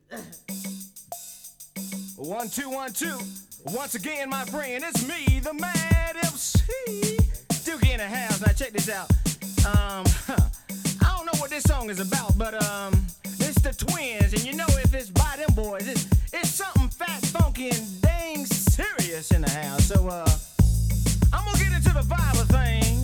One, two, one, two. Once again, my friend, it's me, the Mad MC. Dookie in the house. Now check this out. I don't know what this song is about, but it's the Twins, and you know if it's by them boys, it's something fat, funky, and dang serious in the house. So I'm gonna get into the vibe of things.